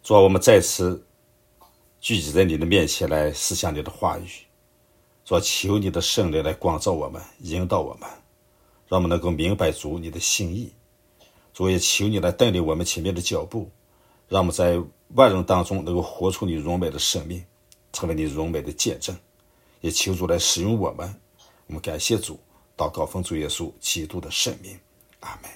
主啊，我们再次聚集在你的面前来思想你的话语。主啊，求你的圣灵来光照我们，引导我们，让我们能够明白主你的心意。主也求你来带领我们前面的脚步，让我们在万人当中能够活出你荣美的生命，成为你荣美的见证。也求主来使用我们。我们感谢主，祷告奉主耶稣基督的圣名，阿们。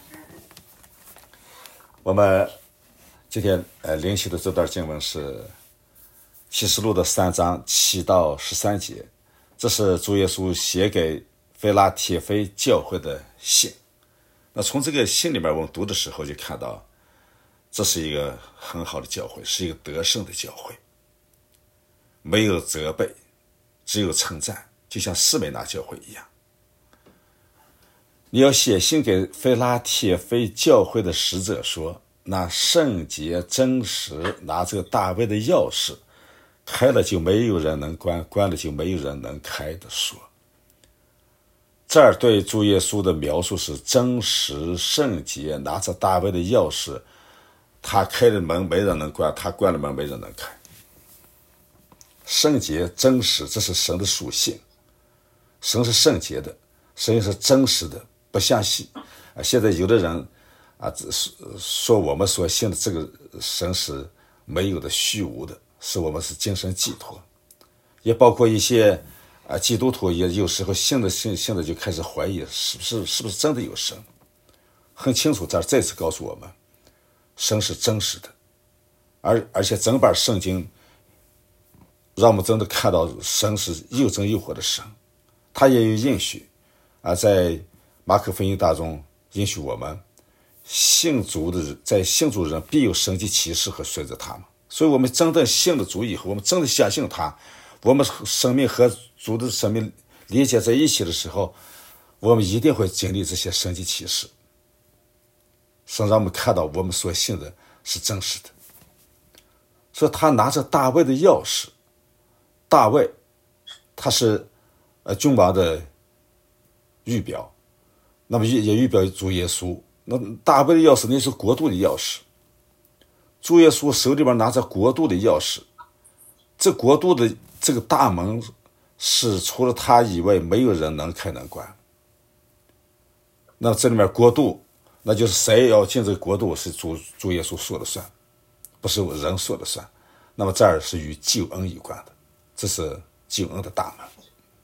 我们今天灵修的这段经文是启示录的3章7到13节，这是主耶稣写给腓拉铁非教会的信。那从这个信里面我们读的时候就看到，这是一个很好的教会，是一个得胜的教会，没有责备，只有称赞，就像士美拿教会一样。你要写信给腓拉铁非教会的使者说，那圣洁真实拿着大卫的钥匙，开了就没有人能关，关了就没有人能开的说。这儿对主耶稣的描述是真实圣洁，拿着大卫的钥匙，他开了门没人能关，他关了门没人能开。圣洁真实，这是神的属性。神是圣洁的，神是真实的，不像现在有的人说我们所信的这个神是没有的，虚无的，是我们是精神寄托。也包括一些基督徒也有时候信的就开始怀疑是不是真的有神。很清楚，这儿再次告诉我们，神是真实的，而且整本圣经让我们真的看到神是又真又活的神。他也有应许在马可福音当中应许我们，信主的人，在信主的人必有神迹奇事和随着他们。所以我们真的信了主以后，我们真的相信他，我们生命和主的生命连接在一起的时候，我们一定会经历这些神迹奇事，神让我们看到我们所信的是真实的。所以他拿着大卫的钥匙，大卫他是君王的预表，那么也预表主耶稣。那大卫的钥匙那是国度的钥匙，主耶稣手里边拿着国度的钥匙，这国度的这个大门是除了他以外没有人能开能关。那这里面国度，那就是谁要进这个国度是主耶稣说了算，不是人说了算。那么这儿是与救恩有关的，这是救恩的大门。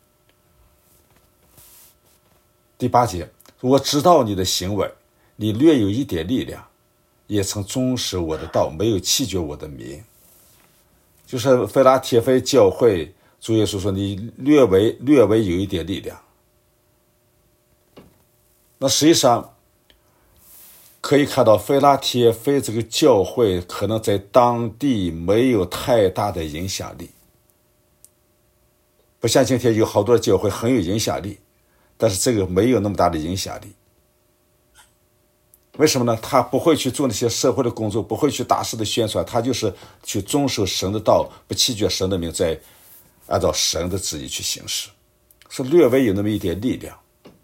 第8节，我知道你的行为，你略有一点力量，也曾忠守我的道，没有弃绝我的名。就是腓拉铁非教会，主耶稣说你略微有一点力量。那实际上可以看到，腓拉铁非这个教会可能在当地没有太大的影响力，不像今天有好多教会很有影响力，但是这个没有那么大的影响力。为什么呢？他不会去做那些社会的工作，不会去大肆的宣传，他就是去遵守神的道，不弃绝神的名，在按照神的旨意去行事，是略微有那么一点力量。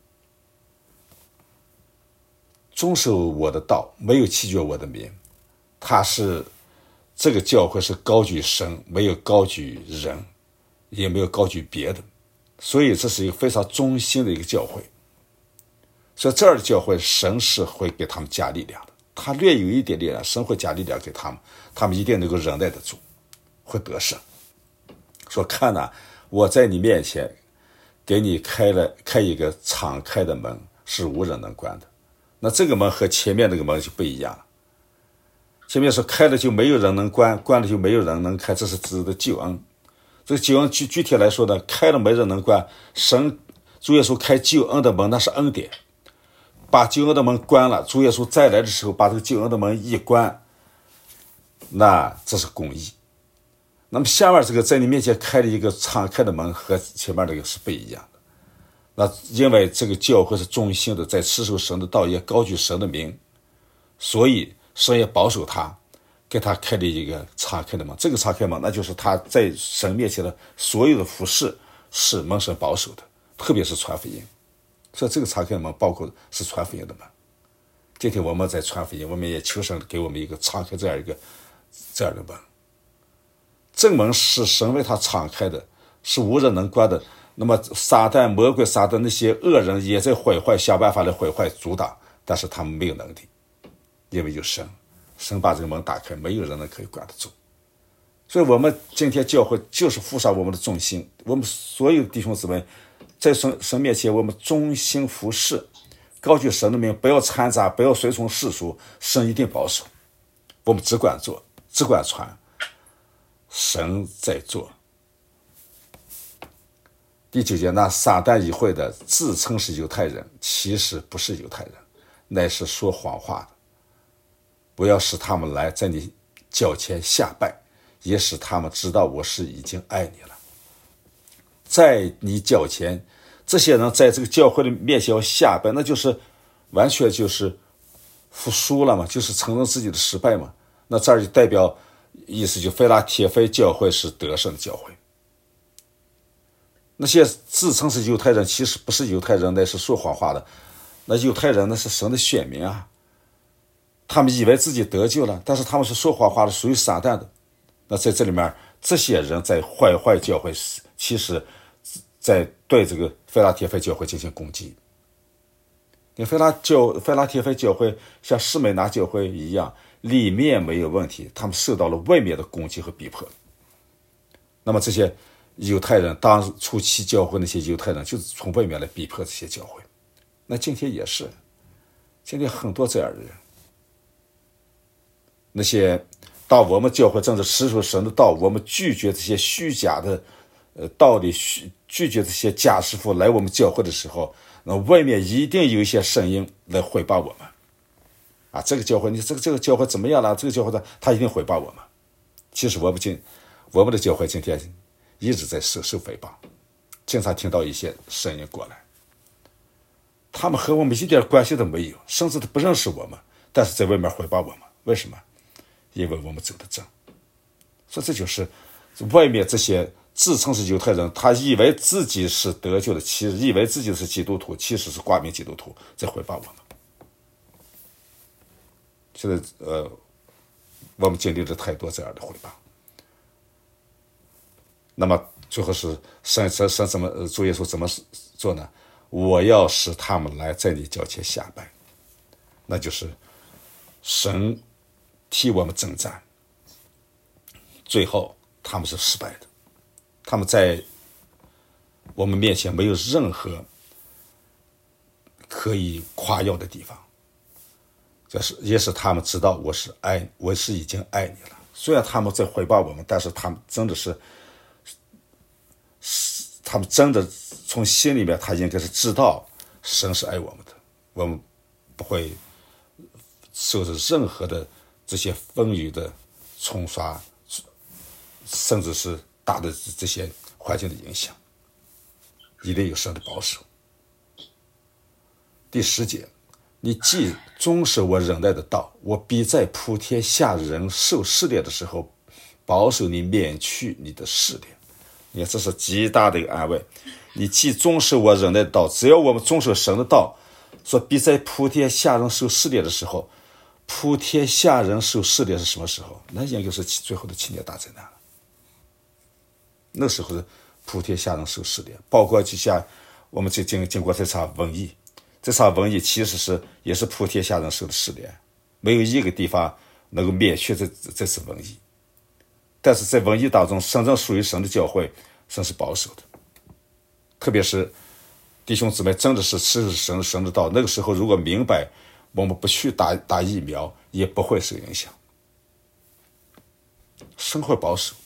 遵守我的道，没有弃绝我的名，他是这个教会是高举神，没有高举人，也没有高举别的，所以这是一个非常忠心的一个教会。所以这儿的教会，神是会给他们加力量的，他略有一点力量，神会加力量给他们，他们一定能够忍耐得住，会得胜。说看哪，我在你面前给你开一个敞开的门，是无人能关的。那这个门和前面那个门就不一样了。前面说开了就没有人能关，关了就没有人能开，这是指的救恩。这个救恩具体来说呢，开了没人能关，神主耶稣开救恩的门，那是恩典。把救恩的门关了，主耶稣再来的时候把这个救恩的门一关，那这是公义。那么下面这个在你面前开了一个敞开的门，和前面这个是不一样的。那因为这个教会是忠心的，在持守神的道，也高举神的名，所以神也保守他，给他开了一个敞开的门。这个敞开门，那就是他在神面前的所有的服事是蒙神保守的，特别是传福音。所以这个敞开门包括是传福音的门。今天我们在传福音，我们也求神给我们一个敞开这样一个这样的门。正门是神为他敞开的，是无人能关的。那么撒旦、魔鬼、撒旦那些恶人也在毁坏，想办法来毁坏、阻挡，但是他们没有能力，因为有神，神把这个门打开，没有人能可以关得住。所以我们今天教会就是付上我们的重心，我们所有弟兄姊妹在神面前，我们忠心服侍，高举神的名，不要掺杂，不要随从世俗，神一定保守。我们只管做，只管传，神在做。第9节，那撒旦议会的自称是犹太人，其实不是犹太人，乃是说谎话的。不要使他们来在你脚前下拜，也使他们知道我是已经爱你了。在你脚前，这些人在这个教会的面前要下拜，那就是完全就是服输了嘛，就是承认自己的失败嘛。那这儿就代表意思就腓拉铁非教会是得胜的教会。那些自称是犹太人，其实不是犹太人，那是说谎话的。那犹太人那是神的选民啊，他们以为自己得救了，但是他们是说谎话的，属于撒旦的。那在这里面，这些人在坏教会，其实在对这个腓拉铁非教会进行攻击。你腓拉铁非教会像士美拿教会一样，里面没有问题，他们受到了外面的攻击和逼迫。那么这些犹太人，当初期教会那些犹太人就是从外面来逼迫这些教会。那今天也是，今天很多这样的人，那些到我们教会正是持守神的道，我们拒绝这些虚假的道理，拒绝这些假师傅来我们教会的时候，那外面一定有一些声音来毁谤我们啊！这个教会，你这个教会怎么样了？这个教会他一定毁谤我们。其实我们的教会今天一直在受诽谤，经常听到一些声音过来，他们和我们一点关系都没有，甚至都不认识我们，但是在外面诽谤我们。为什么？因为我们走得正。所以这就是外面这些自称是犹太人，他以为自己是得救的，其实以为自己是基督徒，其实是挂名基督徒，在诽谤我们。现在我们经历了太多这样的诽谤。那么最后是神怎么主耶稣怎么做呢？我要使他们来在你脚前下拜，那就是神替我们征战，最后他们是失败的，他们在我们面前没有任何可以夸耀的地方，也是他们知道我是已经爱你了。虽然他们在诽谤我们，但是他们真的从心里面，他应该是知道神是爱我们的，我们不会受着任何的这些风雨的冲刷，甚至是大的这些环境的影响，一定有神的保守。第10节，你既遵守我忍耐的道，我必在普天下人受试炼的时候，保守你，免去你的试炼。你看，这是极大的一个安慰。你既遵守我忍耐的道，只要我们遵守神的道，说必在普天下人受试炼的时候，普天下人受试炼是什么时候？那应该是最后的7年大灾难了。那时候是普天下人受试炼，包括就像我们经过这场瘟疫，这场瘟疫其实也是普天下人受的试炼，没有一个地方能够免去这次瘟疫。但是在瘟疫当中，真正属于神的教会，神是保守的。特别是弟兄姊妹真的是持神的道，那个时候如果明白我们不去打疫苗，也不会受影响。神会保守。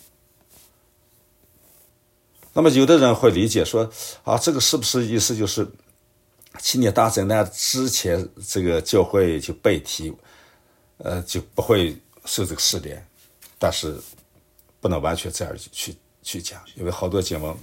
那么有的人会理解说啊，这个是不是意思就是7年大灾难之前这个教会就被提，就不会受这个试炼？但是不能完全这样去讲，因为好多经文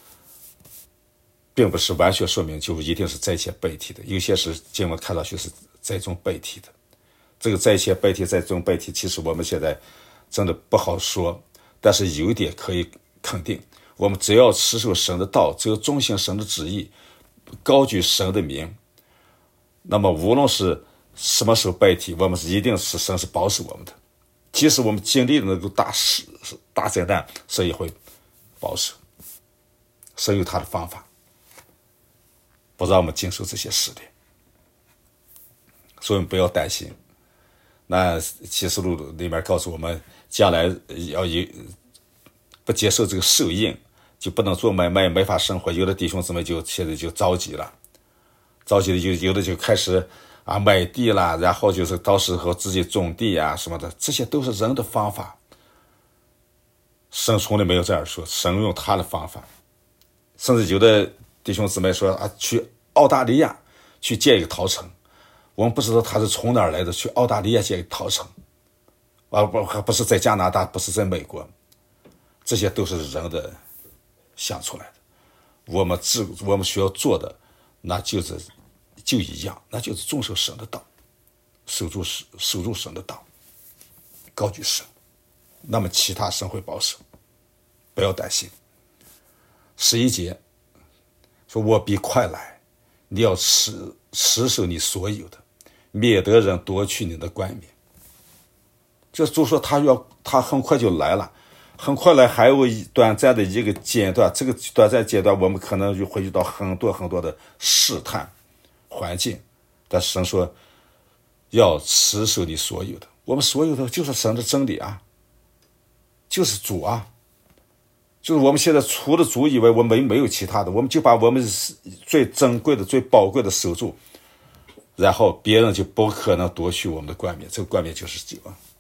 并不是完全说明就一定是灾前被提的，有些是经文看上去是灾中被提的。这个灾前被提、灾中被提，其实我们现在真的不好说，但是有一点可以肯定，我们只要持守神的道，只要遵行神的旨意，高举神的名，那么无论是什么时候被提，我们一定是神是保守我们的。 即使我们经历了那个大灾难，神也会保守。神有他的方法，不让我们经受这些试炼，所以我们不要担心。那启示录里面告诉我们，将来要不接受这个受印，就不能做买卖，没法生活。有的弟兄姊妹现在就着急了，有的就开始买地了，然后就是到时候自己种地什么的，这些都是人的方法。神从来没有这样说，神用他的方法。甚至有的弟兄姊妹说去澳大利亚去建一个陶城，我们不知道他是从哪儿来的，去澳大利亚建一个陶城，不是在加拿大，不是在美国，这些都是人的想出来的。我们需要做的，那就一样，那就是遵守神的道，守住神的道，高举神，那么其他神会保守，不要担心。11节说，我必快来，你要持守你所有的，免得人夺去你的冠冕。就说他很快就来了，很快来，还有短暂的一个阶段，这个短暂阶段我们可能就会遇到很多很多的试探环境，但是神说要持守你所有的，我们所有的就是神的真理就是主就是我们现在除了主以外，我们没有其他的，我们就把我们最珍贵的、最宝贵的守住，然后别人就不可能夺去我们的冠冕。这个冠冕就是主。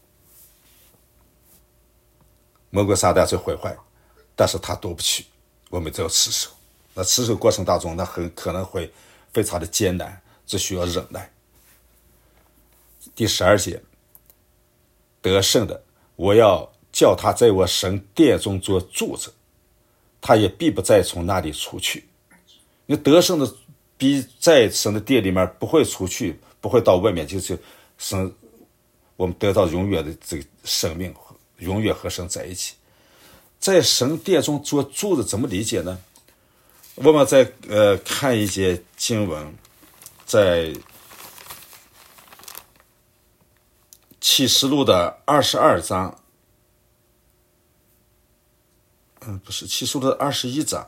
魔鬼撒旦最毁坏，但是他夺不去，我们只要持守。那持守过程当中，那很可能会非常的艰难，只需要忍耐。第12节，得胜的，我要叫他在我神殿中做柱子，他也必不再从那里出去。你得胜的必在神的殿里面不会出去，不会到外面，就是神，我们得到永远的这个生命，永远和神在一起。在神殿中做柱子怎么理解呢？我们再看一节经文，在启示录的22章，不是启示录的21章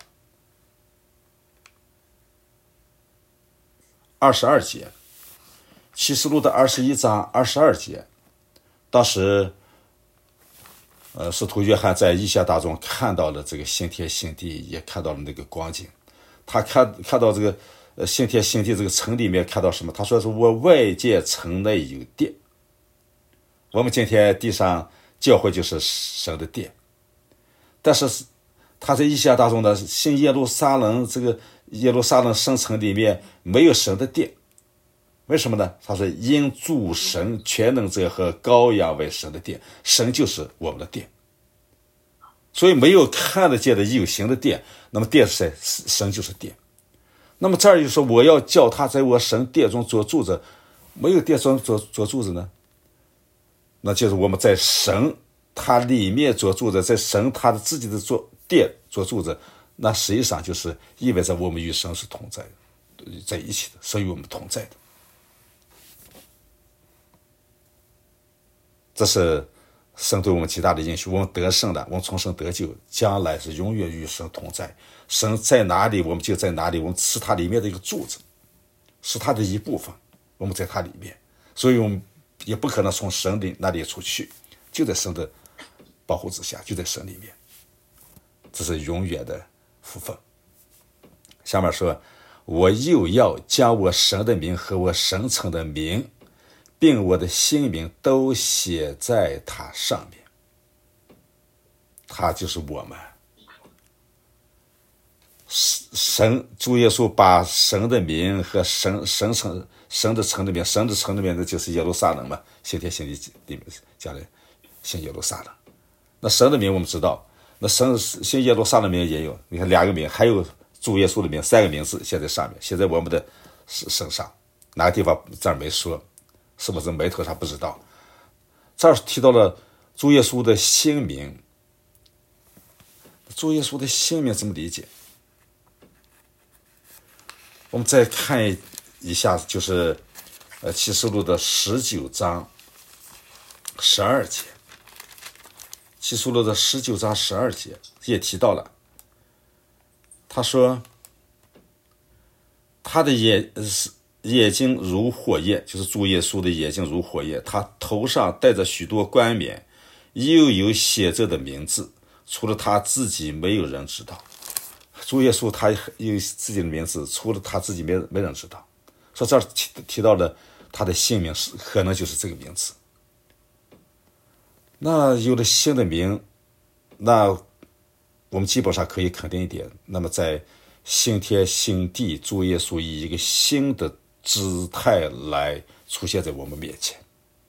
22节，启示录的21章22节，当时使徒约翰在异象当中看到了这个新天新地，也看到了那个光景。他看到这个新天新地这个城里面看到什么？他说是我外见城内有殿。我们今天地上教会就是神的殿，但是他在异象当中的新耶路撒冷，这个耶路撒冷圣城里面没有神的殿。为什么呢？他说因主神全能者和羔羊为神的殿，神就是我们的殿，所以没有看得见的有形的殿，那么殿是谁？神就是殿。那么这儿就说我要叫他在我神殿中做柱子，没有殿中做柱子呢，那就是我们在神他里面做柱子，在神他的自己的殿做柱子，那实际上就是意味着我们与神是同在的，在一起的，神与我们同在的。这是神对我们极大的应许，我们得胜了，我们从神得救，将来是永远与神同在。神在哪里，我们就在哪里，我们是他里面的一个柱子，是他的一部分，我们在他里面，所以我们也不可能从神那里出去，就在神的保护之下，就在神里面，这是永远的福分。下面说，我又要将我神的名和我神城的名并我的新名都写在它上面，它就是我们。神主耶稣把神的名和神的城里面，神的城里面的就是耶路撒冷嘛，新天新地里面讲的新耶路撒冷。那神的名我们知道，那新耶路撒冷里面也有，你看2个名，还有主耶稣的名，3个名字写在上面，写在我们的身上。哪个地方这儿没说？是不是眉头上不知道？这儿提到了主耶稣的新名，主耶稣的新名怎么理解？我们再看一下，就是启示录的19章12节， 启示录的19章12节也提到了，他说他的眼睛如火焰，就是主耶稣的眼睛如火焰，他头上戴着许多冠冕，又有写着的名字，除了他自己没有人知道。主耶稣他有自己的名字，除了他自己没人知道。说这儿提到了他的姓名是可能就是这个名字。那有了新的名，那我们基本上可以肯定一点，那么在新天新地，主耶稣以一个新的姿态来出现在我们面前。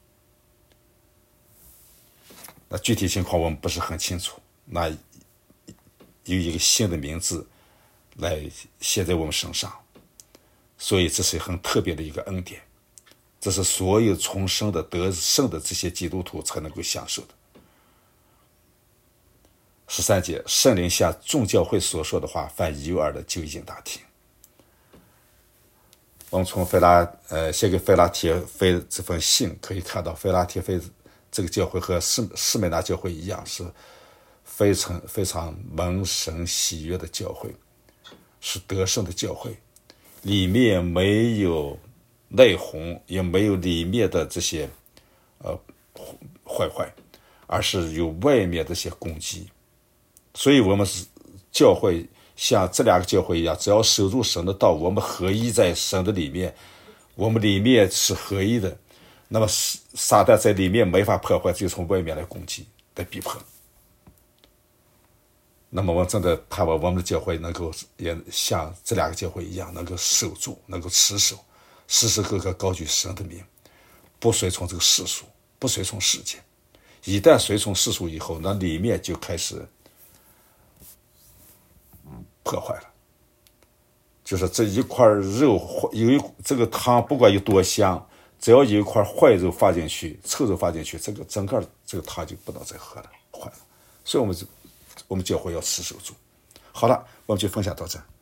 那具体情况我们不是很清楚，那有一个新的名字来写在我们身上，所以这是很特别的一个恩典，这是所有重生的得胜的这些基督徒才能够享受的。13节，圣灵向众教会所说的话，凡有耳的就应当听。我们从写给腓拉铁非这封信可以看到，腓拉铁非这个教会和士美拿教会一样，是非常蒙神喜悦的教会，是得胜的教会，里面没有内讧，也没有里面的这些坏，而是有外面这些攻击。所以我们是教会像这两个教会一样，只要守住神的道，我们合一在神的里面，我们里面是合一的，那么撒旦在里面没法破坏，就从外面来攻击来逼迫。那么我们真的盼望我们的教会能够也像这两个教会一样，能够守住，能够持守，时时刻刻高举神的名，不随从这个世俗，不随从世界。一旦随从世俗以后，那里面就开始破坏了。就是这一块肉，这个汤不管有多香，只要有一块坏肉放进去，臭肉放进去，这个整个这个汤就不能再喝了，坏了。所以我们教会要持守住。好了，我们就分享到这。